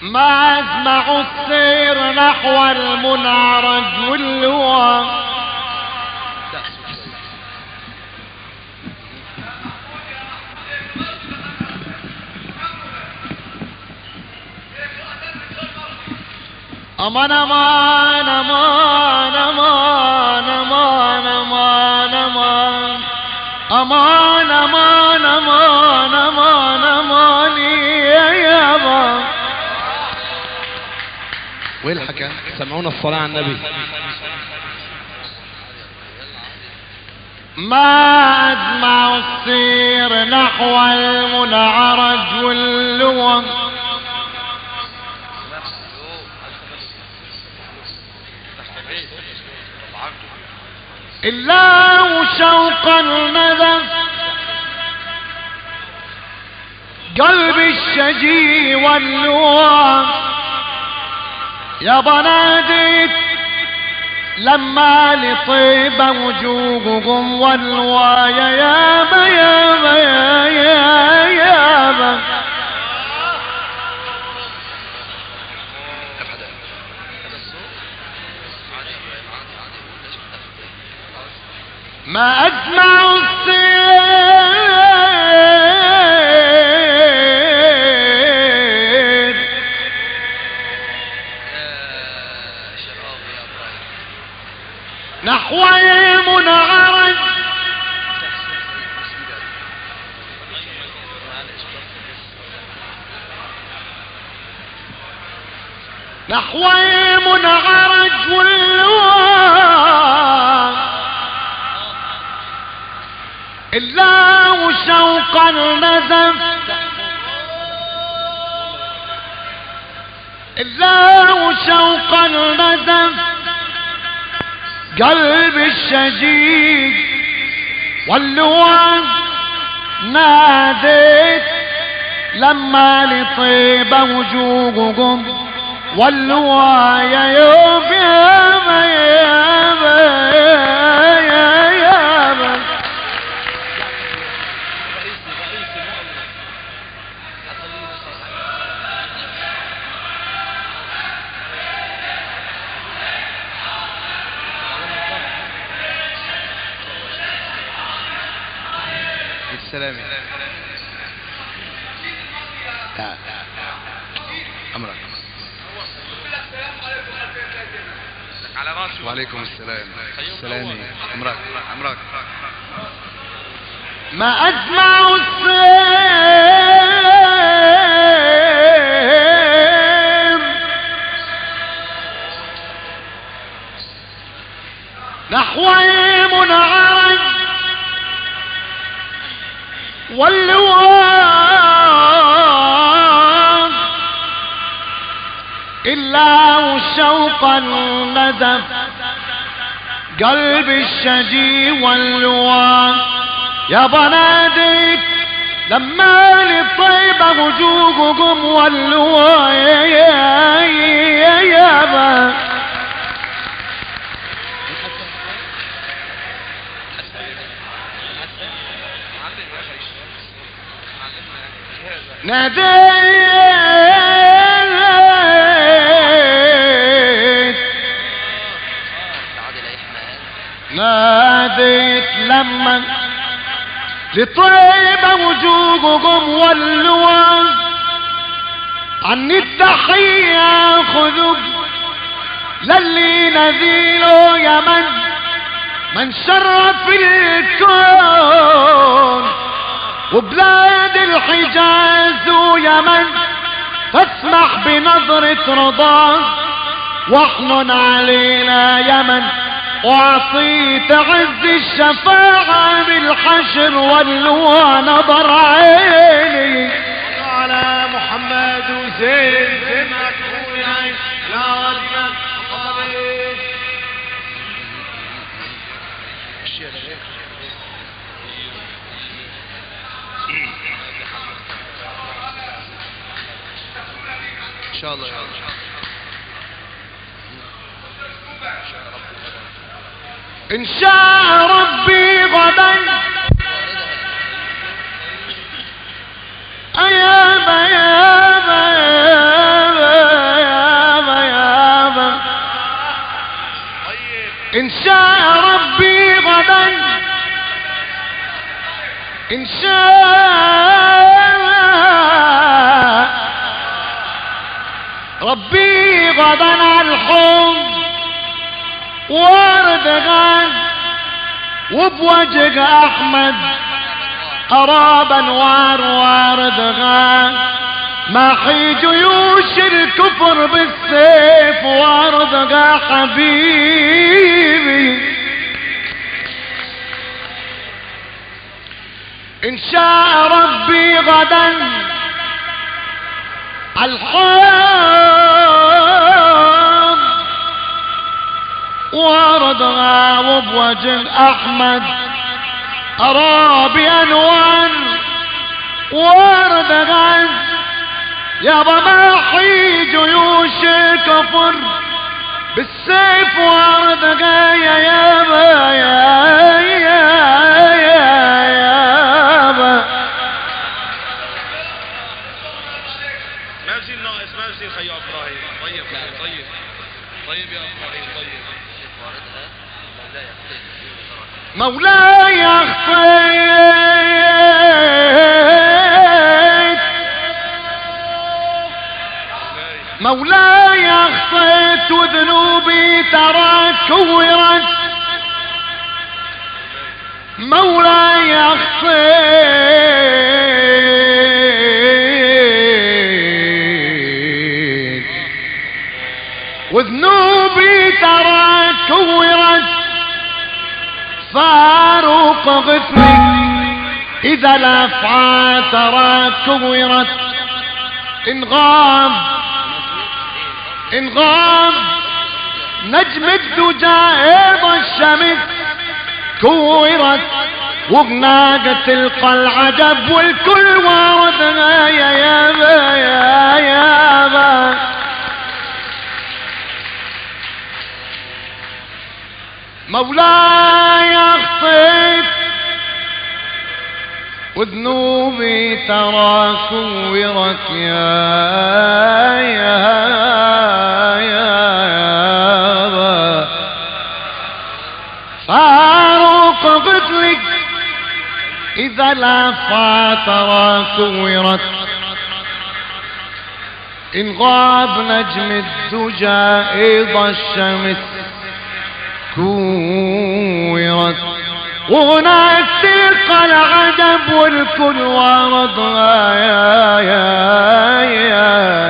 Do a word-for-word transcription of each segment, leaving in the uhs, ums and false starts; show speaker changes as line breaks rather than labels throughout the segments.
ما أسمع السير نحو المنعرج واللواء. أمان أمان أمان أمان أمان أمان أمان أمان أمان أمان أمان أمان يا يابا.
وين الحكم؟ سمعونا الصلاة على النبي.
ما أدمع السير نحو المنعرج واللوم إلا وشوقا نذف قلبي الشجي واللوم. يا بناديت لما لطيب وجوههم والوايا يابا يابا يا يابا. ما أجمع السير نحو المنعرج نحو المنعرج واللوم إلا وشوقا نزف إلا وشوقا نزف قلبي الشجيج واللوم. ناديت لما لطيب وجوههم واللوايا يوم يابا يابا يا يابا.
السلام أمرك. على راسي. وعليكم السلام. السلام أمرك أمرك.
ما أجمع السير نحو المنعرج واللوام إلا وشوقا نزف قلبي الشجي واللوام. يا بناديت لما لطيب وجوهكم واللوام يا يابا. ناديت ناديت لما لطيب وجوهكم واللوم عني التحية خذوا للي نذيله يا من من شرف الكون وبلاد الحجاز ويمن فاسمح بنظرة رضا واحنن علينا يمن واعطيت عز الشفاعة بالحشر واللوى نظر عيني
على محمد وزين سمعك خويا لا وديك
إن شاء الله يا رب.
إن شاء ربي غدا أيام أيام إن شاء ربي غدا على الحب وارد غاد وبوجه أحمد أراب أنوار وارد غاد ما حي جيوش الكفر بالسيف وارد غا حبيبي إن شاء ربي غدا الحب وارد غا بوجه أحمد أرى بأنوار وارد غا يابا ما حي جيوش الكفر بالسيف وارد غا يا يابا يا يا
خيو ابراهيم طيب طيب طيب يا ابراهيم طيب
مولاي اخطيت مولاي اخطيت وذنوبي ترى كورت مولاي اخطيت وذنوبي ترى كورت فاروق غفني إذا الأفعى ترى كورت إن غاب إن غاب نجم الدجى الشمس كورت وبناقة تلقى العجب والكل وارد يا يابا يا يابا مولاي اخطيت وذنوبي ترى كورت يا يا يا يابا فاروق قتلك إذا الأفعى ترى كورت إن غاب نجم الدجى إيضا الشمس كورت وهناك تلقى العجب والكل ورد يا يا يا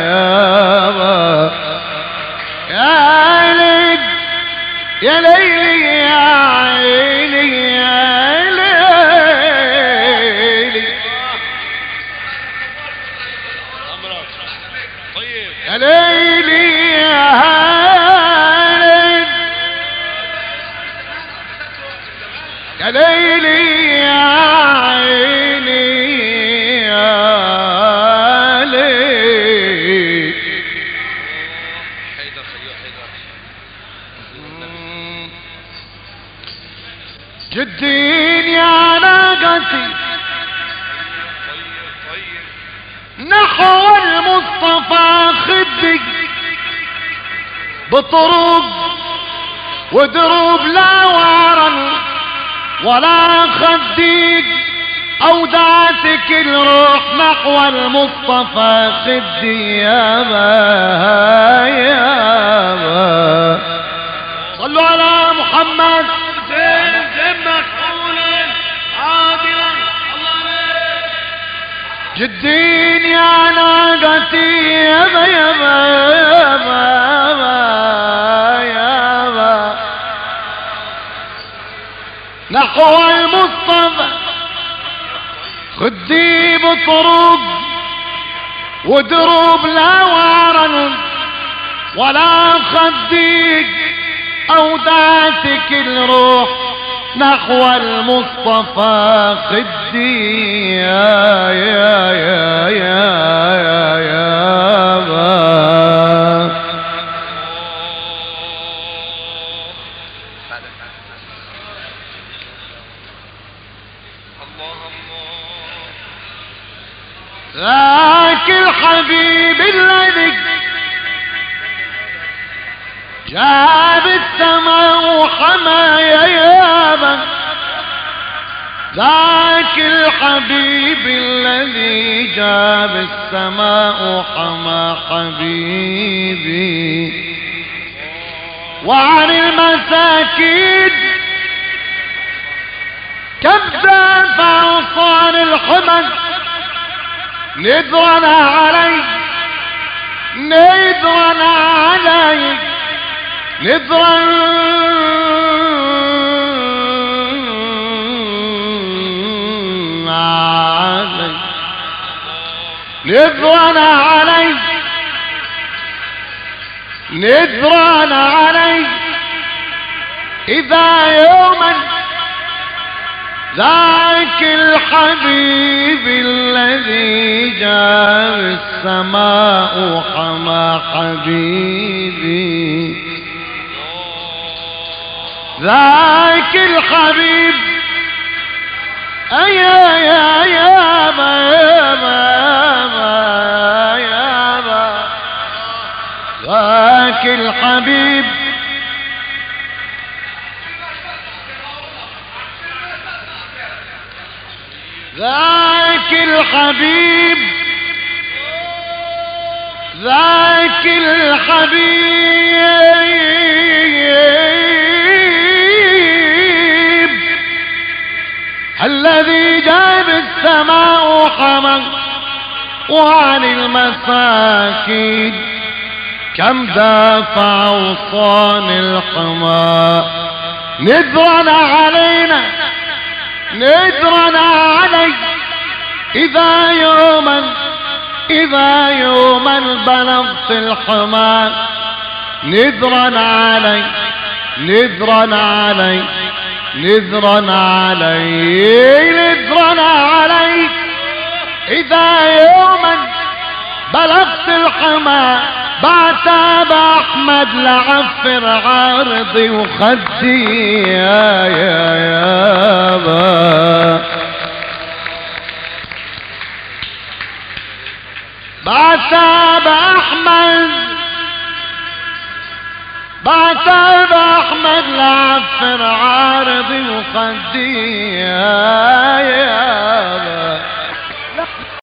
يا يا ليل يا ليلي يا عيني يا ليلي يا ليلي يا يا ليلي يا عيني يا ليل
حيدر خيو حيدر
جدين يا ناقتي نحو المصطفى خدي بطرق ودروب لا وارن ولا خديك أودعتك الروح نحو المصطفى خدي يا با يا با صلوا على محمد
زين زمك قولا عادلا الله
جدين يا ناقتي يا با يا با يا با يا با نحو المصطفى خدي بطرق ودروب لا وارن ولا خديك أودعتك الروح نحو المصطفى خدي يا يا يا يا يا يا با ذاك الحبيب الذي جاب السماء وحمى يا يابا ذاك ذاك الحبيب الذي جاب السماء حمى حبيبي وعن المساكين كبدا فأوصان الحمد نذرنا عليك نذرنا عليك نذرنا عليك نذرنا عليك نذرنا عليك إذا يوما ذاك الحبيب الذي جاء السماء حمى حبيبي ذاك الحبيب أيا يا يا با يا با يا با ذاك الحبيب ذاك الحبيب ذاك الحبيب الذي جاب السماء حمى وعن المساكين كم دافع أوصان الحمى نذرنا علينا نذرنا علي إذا يوما إذا يوما بلغت الحمى نذرنا علي نذرنا علي نذرنا علي نذرنا علي إذا يوما بلغت الحمى بعتاب أحمد لعفر عارضي وخدي يا يا يا با بعتاب أحمد بعتاب أحمد لعفر عارضي وخدي يا يا